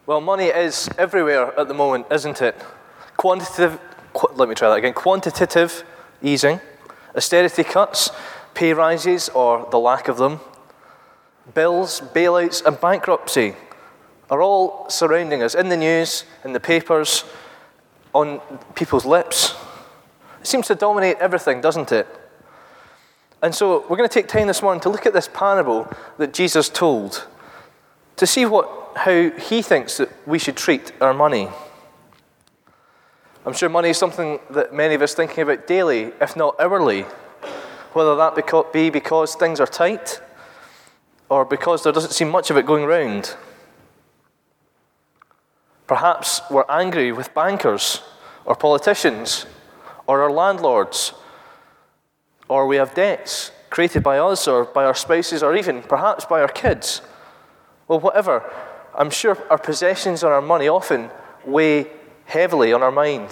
Well, money is everywhere at the moment, isn't it? Quantitative easing, austerity cuts, pay rises or the lack of them, bills, bailouts and bankruptcy are all surrounding us in the news, in the papers, on people's lips. It seems to dominate everything, doesn't it? And so we're going to take time this morning to look at this parable that Jesus told, to see how he thinks that we should treat our money. I'm sure money is something that many of us are thinking about daily, if not hourly, whether that be because things are tight or because there doesn't seem much of it going round. Perhaps we're angry with bankers or politicians or our landlords, or we have debts created by us or by our spouses or even perhaps by our kids. Well, whatever, I'm sure our possessions and our money often weigh heavily on our mind.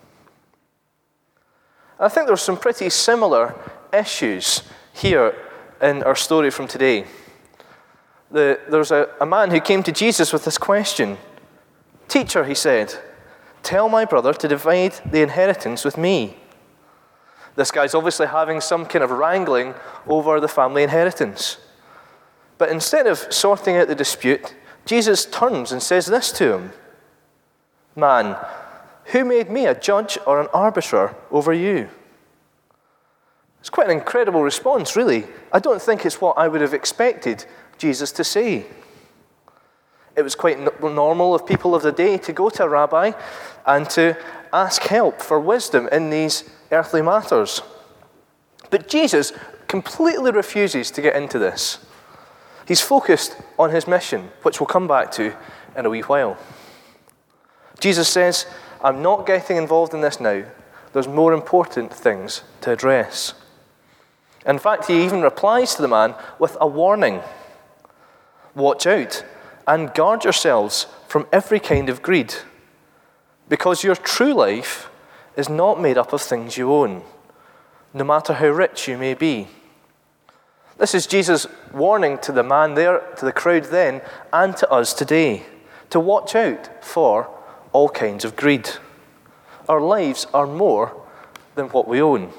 I think there's some pretty similar issues here in our story from today. There's a man who came to Jesus with this question. "Teacher," he said, "tell my brother to divide the inheritance with me." This guy's obviously having some kind of wrangling over the family inheritance. But instead of sorting out the dispute, Jesus turns and says this to him: "Man, who made me a judge or an arbiter over you?" It's quite an incredible response, really. I don't think it's what I would have expected Jesus to say. It was quite normal of people of the day to go to a rabbi and to ask help for wisdom in these earthly matters. But Jesus completely refuses to get into this. He's focused on his mission, which we'll come back to in a wee while. Jesus says, "I'm not getting involved in this now. There's more important things to address." In fact, he even replies to the man with a warning. "Watch out and guard yourselves from every kind of greed, because your true life is not made up of things you own, no matter how rich you may be." This is Jesus' warning to the man there, to the crowd then, and to us today, to watch out for all kinds of greed. Our lives are more than what we own.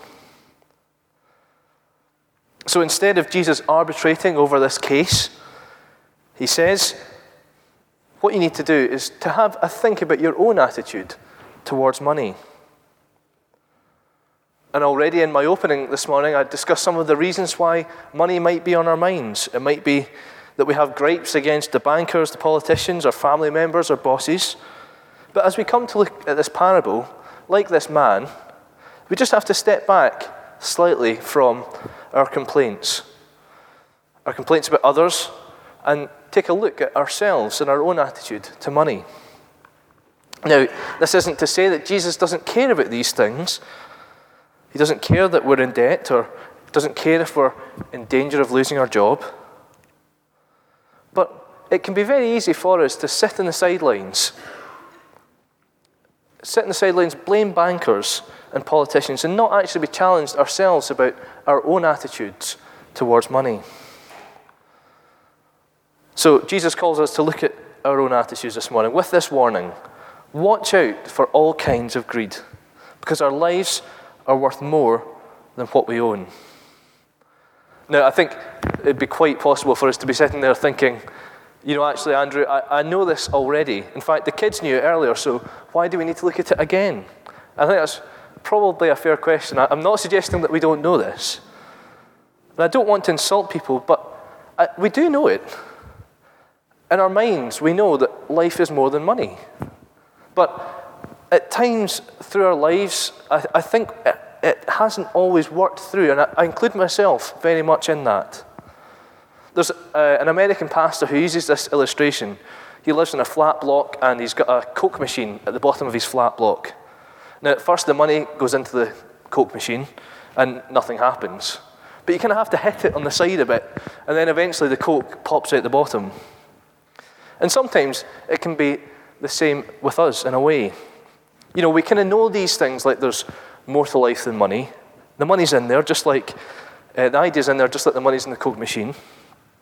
So instead of Jesus arbitrating over this case, he says, what you need to do is to have a think about your own attitude towards money. And already in my opening this morning, I discussed some of the reasons why money might be on our minds. It might be that we have gripes against the bankers, the politicians, our family members, our bosses. But as we come to look at this parable, like this man, we just have to step back slightly from our complaints about others, and take a look at ourselves and our own attitude to money. Now, this isn't to say that Jesus doesn't care about these things. He doesn't care that we're in debt, or doesn't care if we're in danger of losing our job. But it can be very easy for us to sit in the sidelines, blame bankers and politicians, and not actually be challenged ourselves about our own attitudes towards money. So Jesus calls us to look at our own attitudes this morning with this warning: watch out for all kinds of greed, because our lives are worth more than what we own. Now, I think it'd be quite possible for us to be sitting there thinking, actually, Andrew, I know this already. In fact, the kids knew it earlier, so why do we need to look at it again? I think that's probably a fair question. I'm not suggesting that we don't know this. And I don't want to insult people, but we do know it. In our minds, we know that life is more than money. But at times through our lives, I think it hasn't always worked through, and I include myself very much in that. There's an American pastor who uses this illustration. He lives in a flat block, and he's got a Coke machine at the bottom of his flat block. Now, at first, the money goes into the Coke machine, and nothing happens. But you kind of have to hit it on the side a bit, and then eventually the Coke pops out the bottom. And sometimes it can be the same with us in a way. We kind of know these things, like there's more to life than money. The money's in there, just like the idea's in there, just like the money's in the Coke machine.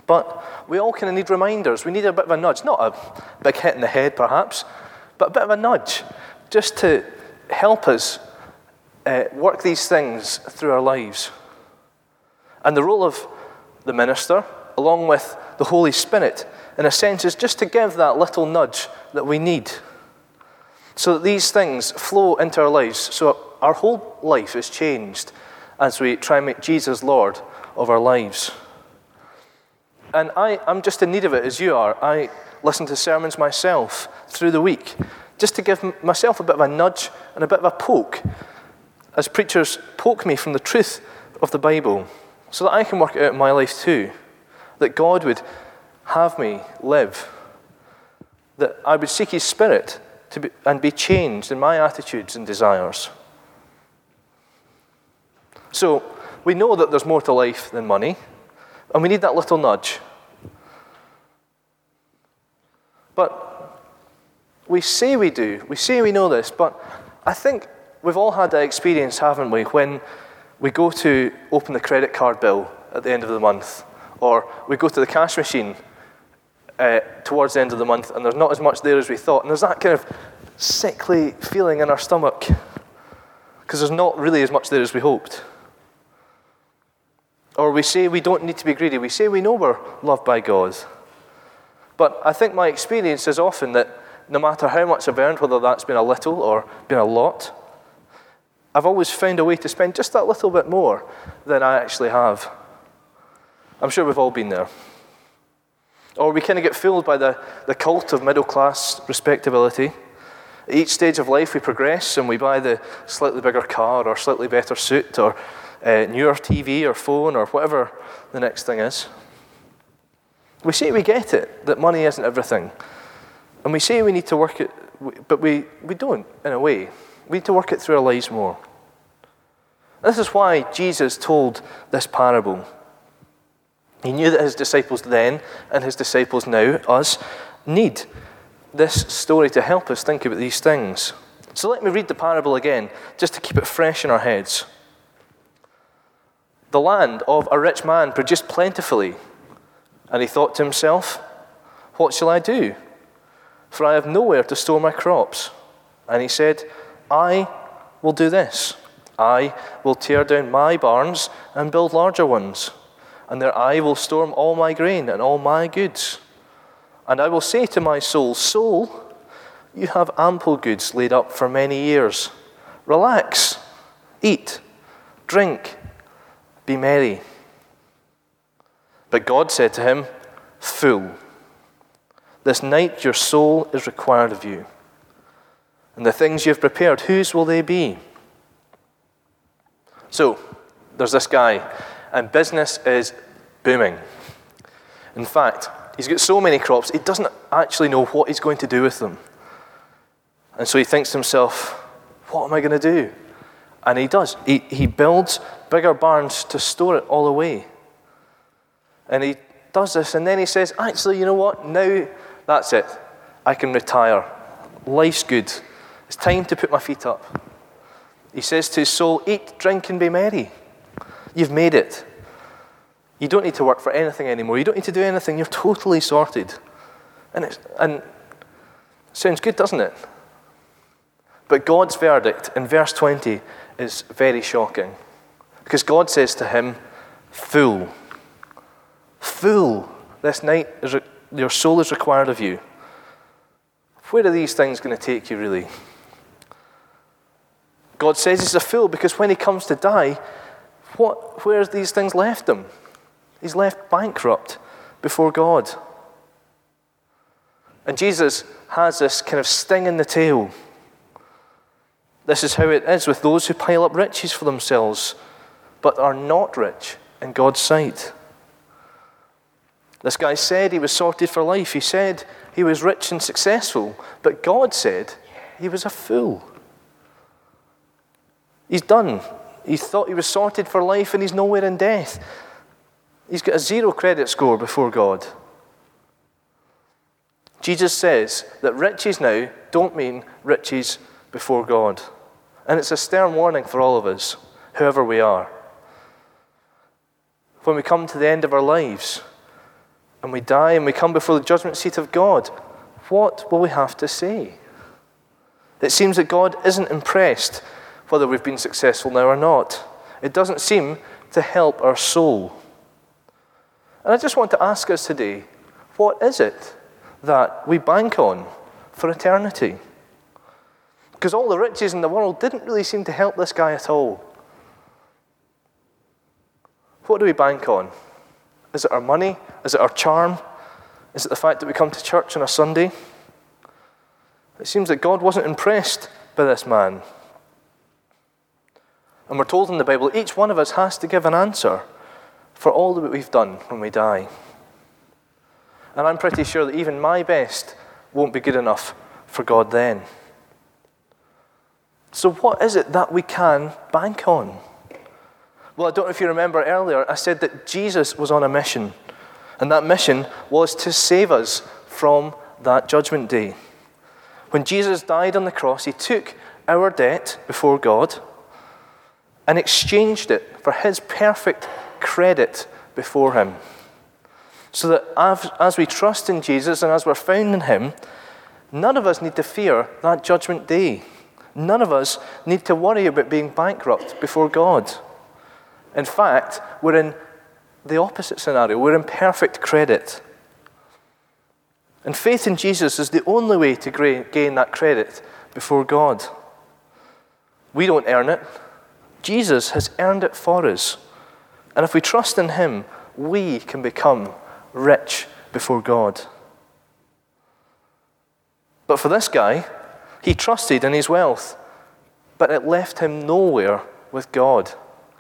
But we all kind of need reminders. We need a bit of a nudge. Not a big hit in the head, perhaps, but a bit of a nudge just to help us work these things through our lives. And the role of the minister, along with the Holy Spirit, in a sense, is just to give that little nudge that we need so that these things flow into our lives, so our whole life is changed as we try and make Jesus Lord of our lives. And I'm just in need of it as you are. I listen to sermons myself through the week just to give myself a bit of a nudge and a bit of a poke as preachers poke me from the truth of the Bible so that I can work it out in my life too, that God would have me live, that I would seek His Spirit and be changed in my attitudes and desires. So we know that there's more to life than money, and we need that little nudge. But we say we do. We say we know this, but I think we've all had that experience, haven't we, when we go to open the credit card bill at the end of the month, or we go to the cash machine towards the end of the month, and there's not as much there as we thought, and there's that kind of sickly feeling in our stomach because there's not really as much there as we hoped. Or we say we don't need to be greedy. We say we know we're loved by God. But I think my experience is often that no matter how much I've earned, whether that's been a little or been a lot, I've always found a way to spend just that little bit more than I actually have. I'm sure we've all been there. Or we kind of get fooled by the cult of middle-class respectability. At each stage of life we progress and we buy the slightly bigger car or slightly better suit or newer TV or phone or whatever the next thing is. We say we get it, that money isn't everything. And we say we need to work it, but we don't, in a way. We need to work it through our lives more. This is why Jesus told this parable. He knew that his disciples then and his disciples now, us, need this story to help us think about these things. So let me read the parable again, just to keep it fresh in our heads. The land of a rich man produced plentifully, and he thought to himself, "What shall I do? For I have nowhere to store my crops." And he said, "I will do this. I will tear down my barns and build larger ones, and there I will store all my grain and all my goods. And I will say to my soul, 'Soul, you have ample goods laid up for many years. Relax, eat, drink, be merry.' But God said to him, 'Fool, this night your soul is required of you. And the things you have prepared, whose will they be?' So, there's this guy, and business is booming. In fact, he's got so many crops, he doesn't actually know what he's going to do with them. And so he thinks to himself, what am I going to do? And he does. He builds bigger barns to store it all away. And he does this, and then he says, actually, you know what? Now, that's it. I can retire. Life's good. It's time to put my feet up. He says to his soul, eat, drink, and be merry. You've made it. You don't need to work for anything anymore. You don't need to do anything. You're totally sorted. And it sounds good, doesn't it? But God's verdict in verse 20 is very shocking. Because God says to him, "Fool, fool, this night your soul is required of you." Where are these things going to take you, really? God says he's a fool because when he comes to die, where have these things left him? He's left bankrupt before God. And Jesus has this kind of sting in the tail. This is how it is with those who pile up riches for themselves, but are not rich in God's sight. This guy said he was sorted for life. He said he was rich and successful, but God said he was a fool. He's done. He thought he was sorted for life and he's nowhere in death. He's got a 0 credit score before God. Jesus says that riches now don't mean riches before God. And it's a stern warning for all of us, whoever we are. When we come to the end of our lives, and we die and we come before the judgment seat of God, what will we have to say? It seems that God isn't impressed whether we've been successful now or not. It doesn't seem to help our soul. And I just want to ask us today, what is it that we bank on for eternity? Because all the riches in the world didn't really seem to help this guy at all. What do we bank on? Is it our money? Is it our charm? Is it the fact that we come to church on a Sunday? It seems that God wasn't impressed by this man. And we're told in the Bible, each one of us has to give an answer for all that we've done when we die. And I'm pretty sure that even my best won't be good enough for God then. So what is it that we can bank on? Well, I don't know if you remember earlier, I said that Jesus was on a mission. And that mission was to save us from that judgment day. When Jesus died on the cross, he took our debt before God and exchanged it for his perfect credit before him. So that as we trust in Jesus and as we're found in him, none of us need to fear that judgment day. None of us need to worry about being bankrupt before God. In fact, we're in the opposite scenario. We're in perfect credit. And faith in Jesus is the only way to gain that credit before God. We don't earn it. Jesus has earned it for us. And if we trust in him, we can become rich before God. But for this guy, he trusted in his wealth, but it left him nowhere with God.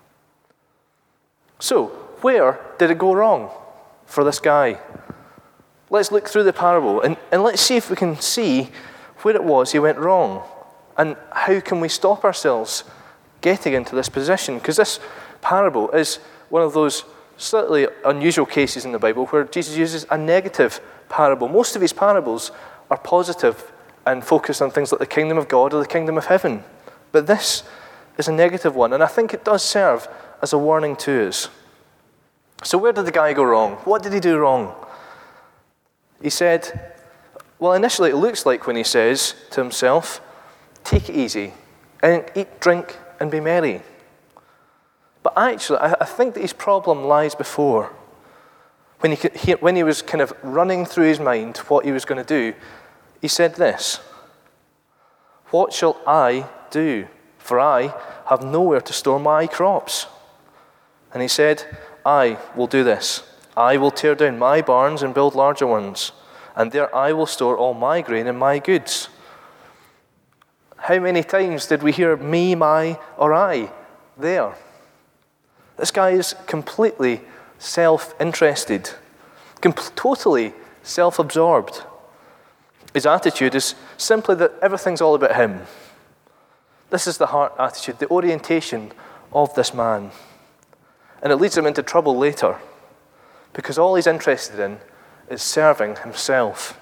So, where did it go wrong for this guy? Let's look through the parable and let's see if we can see where it was he went wrong and how can we stop ourselves getting into this position. Because this parable is one of those slightly unusual cases in the Bible where Jesus uses a negative parable. Most of his parables are positive and focused on things like the kingdom of God or the kingdom of heaven. But this is a negative one, and I think it does serve as a warning to us. So where did the guy go wrong? What did he do wrong? He said, well, initially it looks like when he says to himself, take it easy and eat, drink, and be merry. But actually, I think that his problem lies before. When he was kind of running through his mind what he was going to do, he said this, what shall I do? For I have nowhere to store my crops. And he said, I will do this. I will tear down my barns and build larger ones, and there I will store all my grain and my goods. How many times did we hear me, my, or I there? This guy is completely self-interested, totally self-absorbed. His attitude is simply that everything's all about him. This is the heart attitude, the orientation of this man. And it leads him into trouble later, because all he's interested in is serving himself.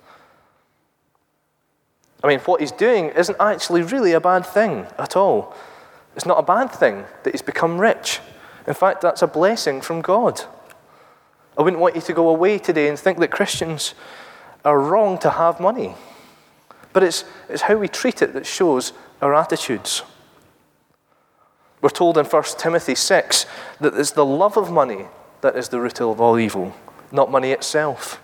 I mean, what he's doing isn't actually really a bad thing at all. It's not a bad thing that he's become rich. In fact, that's a blessing from God. I wouldn't want you to go away today and think that Christians are wrong to have money. But it's how we treat it that shows our attitudes. We're told in 1 Timothy 6 that it's the love of money that is the root of all evil, not money itself.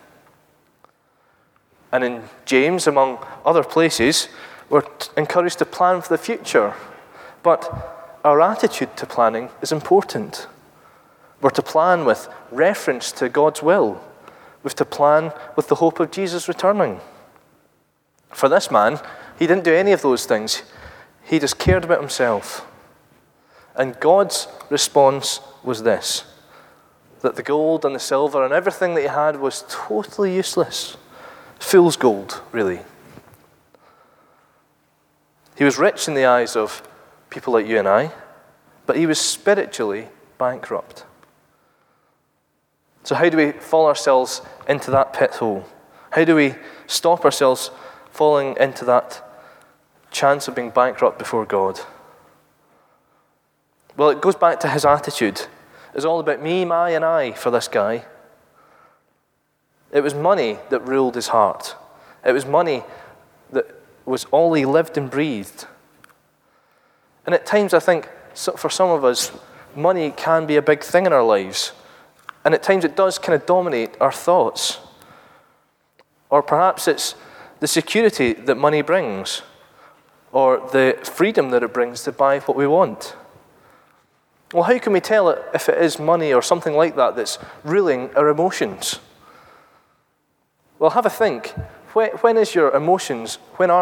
And in James, among other places, we're encouraged to plan for the future. But our attitude to planning is important. We're to plan with reference to God's will. We're to plan with the hope of Jesus returning. For this man, he didn't do any of those things. He just cared about himself. And God's response was this, that the gold and the silver and everything that he had was totally useless. Fool's gold, really. He was rich in the eyes of people like you and I, but he was spiritually bankrupt. So how do we fall ourselves into that pit hole? How do we stop ourselves falling into that chance of being bankrupt before God? Well, it goes back to his attitude. It's all about me, my, and I for this guy. It was money that ruled his heart. It was money that was all he lived and breathed. And at times I think for some of us, money can be a big thing in our lives. And at times it does kind of dominate our thoughts. Or perhaps it's the security that money brings, or the freedom that it brings to buy what we want. Well, how can we tell if it is money or something like that that's ruling our emotions? Well, have a think. When are your emotions,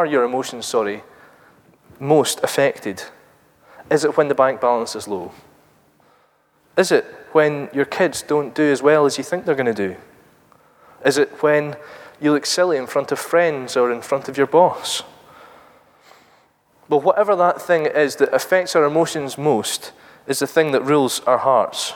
most affected? Is it when the bank balance is low? Is it when your kids don't do as well as you think they're going to do? Is it when you look silly in front of friends or in front of your boss? Well, whatever that thing is that affects our emotions most is the thing that rules our hearts.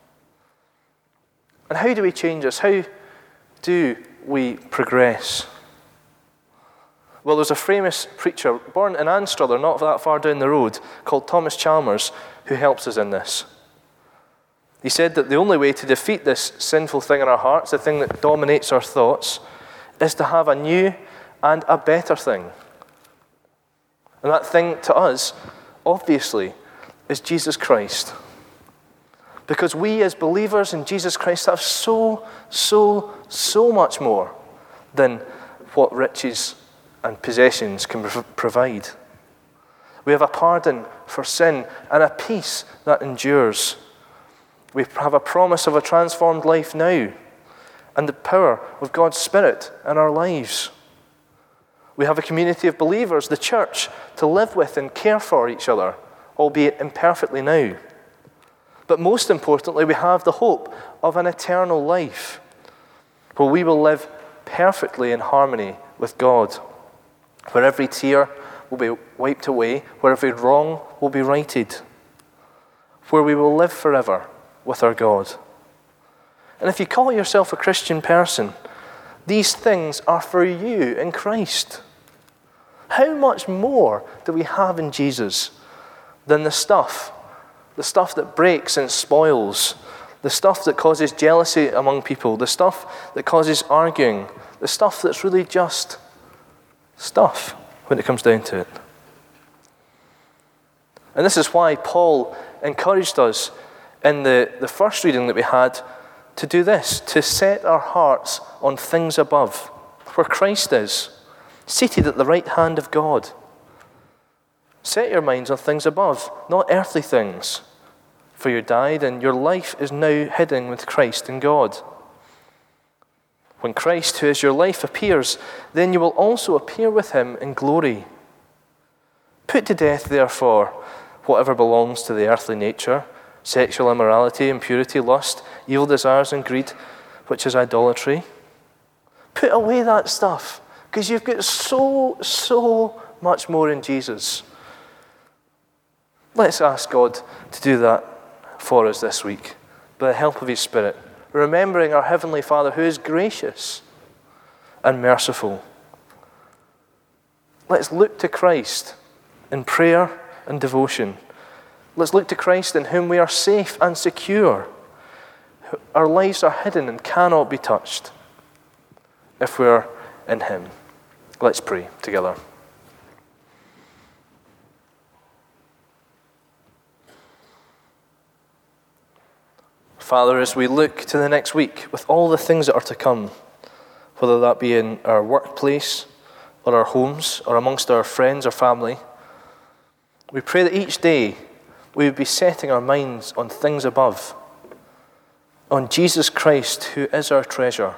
And how do we change this? How do we progress? Well, there's a famous preacher born in Anstruther, not that far down the road, called Thomas Chalmers, who helps us in this. He said that the only way to defeat this sinful thing in our hearts, the thing that dominates our thoughts, is to have a new and a better thing. And that thing to us, obviously, is Jesus Christ. Because we as believers in Jesus Christ have so much more than what riches and possessions can provide. We have a pardon for sin and a peace that endures. We have a promise of a transformed life now and the power of God's Spirit in our lives. We have a community of believers, the church, to live with and care for each other, albeit imperfectly now. But most importantly, we have the hope of an eternal life where we will live perfectly in harmony with God, where every tear will be wiped away, where every wrong will be righted, where we will live forever with our God. And if you call yourself a Christian person, these things are for you in Christ. How much more do we have in Jesus than the stuff that breaks and spoils, the stuff that causes jealousy among people, the stuff that causes arguing, the stuff that's really just stuff when it comes down to it? And this is why Paul encouraged us in the first reading that we had to do this, to set our hearts on things above, where Christ is, seated at the right hand of God. Set your minds on things above, not earthly things, for you died and your life is now hidden with Christ in God. When Christ, who is your life, appears, then you will also appear with him in glory. Put to death, therefore, whatever belongs to the earthly nature, sexual immorality, impurity, lust, evil desires, and greed, which is idolatry. Put away that stuff, because you've got so much more in Jesus. Let's ask God to do that for us this week, by the help of his Spirit, remembering our Heavenly Father who is gracious and merciful. Let's look to Christ in prayer and devotion. Let's look to Christ in whom we are safe and secure. Our lives are hidden and cannot be touched if we're in him. Let's pray together. Father, as we look to the next week with all the things that are to come, whether that be in our workplace or our homes or amongst our friends or family, we pray that each day we would be setting our minds on things above, on Jesus Christ, who is our treasure.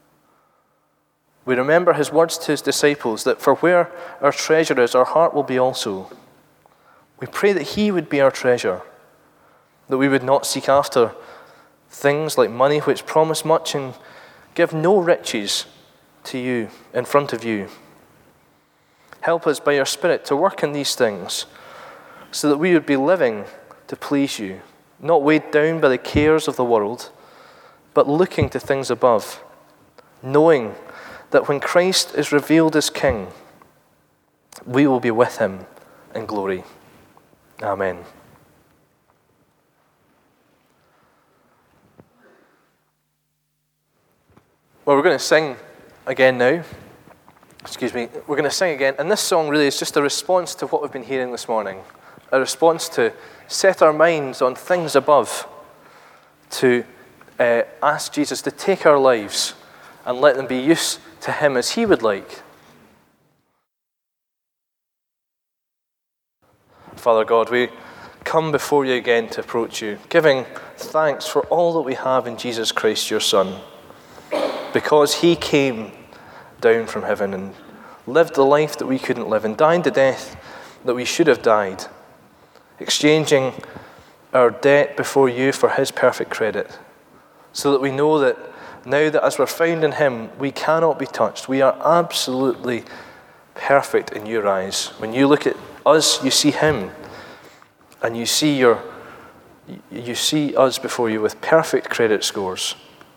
We remember his words to his disciples that for where our treasure is, our heart will be also. We pray that he would be our treasure, that we would not seek after things like money which promise much and give no riches to you, in front of you. Help us by your Spirit to work in these things so that we would be living to please you, not weighed down by the cares of the world, but looking to things above, knowing that when Christ is revealed as King, we will be with him in glory. Amen. Well, we're going to sing again now. We're going to sing again. And this song really is just a response to what we've been hearing this morning. A response to set our minds on things above. To ask Jesus to take our lives and let them be used to him as he would like. Father God, we come before you again to approach you, giving thanks for all that we have in Jesus Christ, your Son. Because he came down from heaven and lived the life that we couldn't live and died the death that we should have died, exchanging our debt before you for his perfect credit, so that we know that now that as we're found in him, we cannot be touched. We are absolutely perfect in your eyes. When you look at us, you see him, and you see us before you with perfect credit scores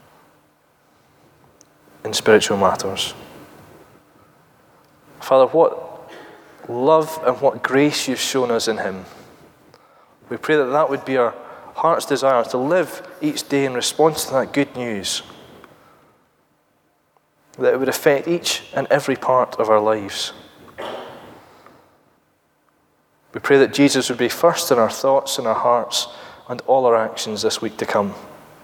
in spiritual matters. Father, what love and what grace you've shown us in him. We pray that that would be our heart's desire, to live each day in response to that good news, that it would affect each and every part of our lives. We pray that Jesus would be first in our thoughts and our hearts and all our actions this week to come.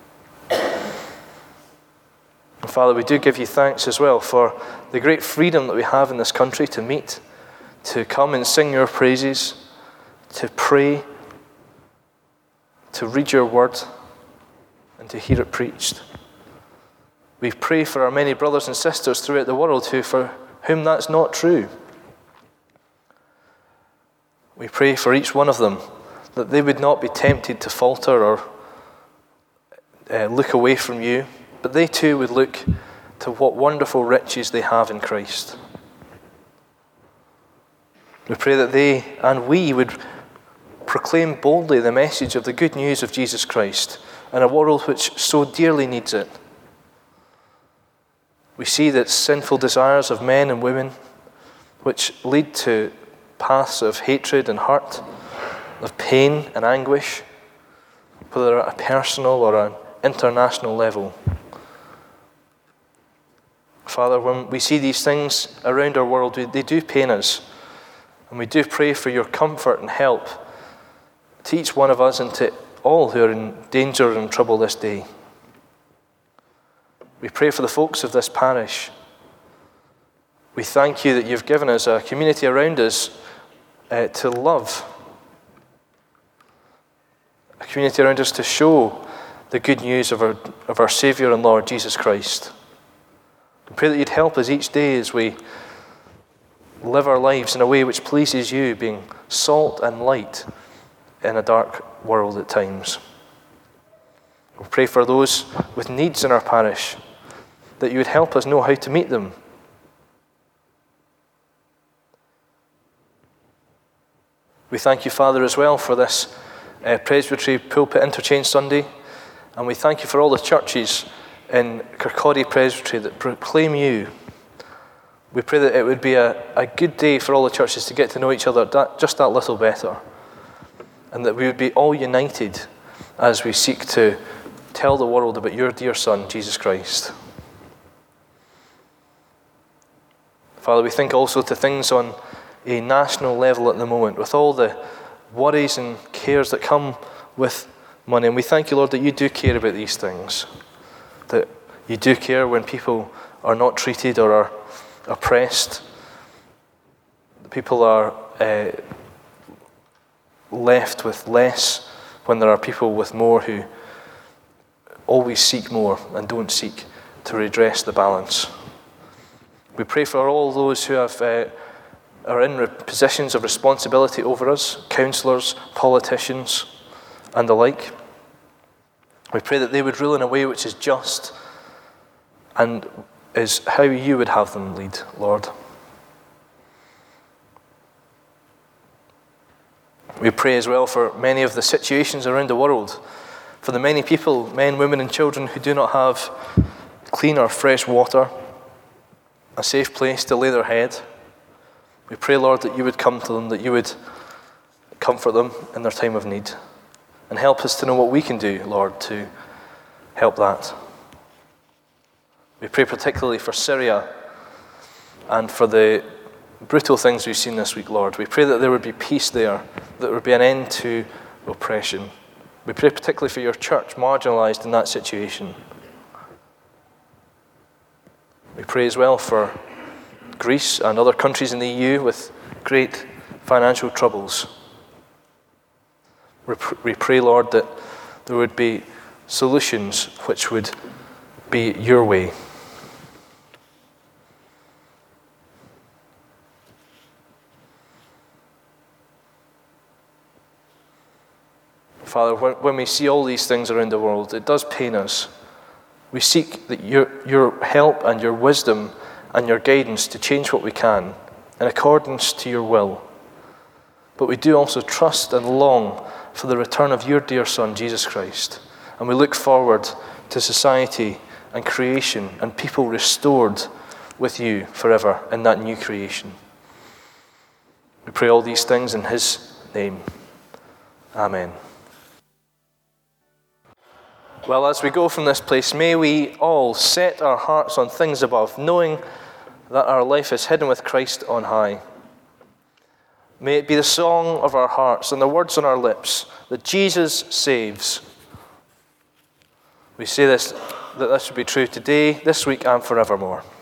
And Father, we do give you thanks as well for the great freedom that we have in this country to meet, to come and sing your praises, to pray, to read your word, and to hear it preached. We pray for our many brothers and sisters throughout the world for whom that's not true. We pray for each one of them that they would not be tempted to falter or look away from you, but they too would look to what wonderful riches they have in Christ. We pray that they and we would proclaim boldly the message of the good news of Jesus Christ in a world which so dearly needs it. We see that sinful desires of men and women, which lead to paths of hatred and hurt, of pain and anguish, whether at a personal or an international level. Father, when we see these things around our world, they do pain us. And we do pray for your comfort and help to each one of us and to all who are in danger and trouble this day. We pray for the folks of this parish. We thank you that you've given us a community around us to love. A community around us to show the good news of our Saviour and Lord Jesus Christ. We pray that you'd help us each day as we live our lives in a way which pleases you, being salt and light in a dark world at times. We pray for those with needs in our parish, that you would help us know how to meet them. We thank you, Father, as well for this Presbytery Pulpit Interchange Sunday, and we thank you for all the churches in Kirkcaldy Presbytery that proclaim you. We pray that it would be a good day for all the churches to get to know each other just that little better, and that we would be all united as we seek to tell the world about your dear Son, Jesus Christ. Father, we think also to things on a national level at the moment, with all the worries and cares that come with money. And we thank you, Lord, that you do care about these things, that you do care when people are not treated or are oppressed. People are left with less when there are people with more who always seek more and don't seek to redress the balance. We pray for all those who are in positions of responsibility over us, councillors, politicians, and the like. We pray that they would rule in a way which is just and is how you would have them lead, Lord. We pray as well for many of the situations around the world, for the many people, men, women, and children who do not have clean or fresh water, a safe place to lay their head. We pray, Lord, that you would come to them, that you would comfort them in their time of need, and help us to know what we can do, Lord, to help that. We pray particularly for Syria and for the brutal things we've seen this week, Lord. We pray that there would be peace there, that there would be an end to oppression. We pray particularly for your church, marginalized in that situation. We pray as well for Greece and other countries in the EU with great financial troubles. We pray, Lord, that there would be solutions which would be your way. Father, when we see all these things around the world, it does pain us. We seek that your help and your wisdom and your guidance to change what we can in accordance to your will. But we do also trust and long for the return of your dear Son, Jesus Christ. And we look forward to society and creation and people restored with you forever in that new creation. We pray all these things in his name. Amen. Well, as we go from this place, may we all set our hearts on things above, knowing that our life is hidden with Christ on high. May it be the song of our hearts and the words on our lips that Jesus saves. We say this, that this should be true today, this week, and forevermore.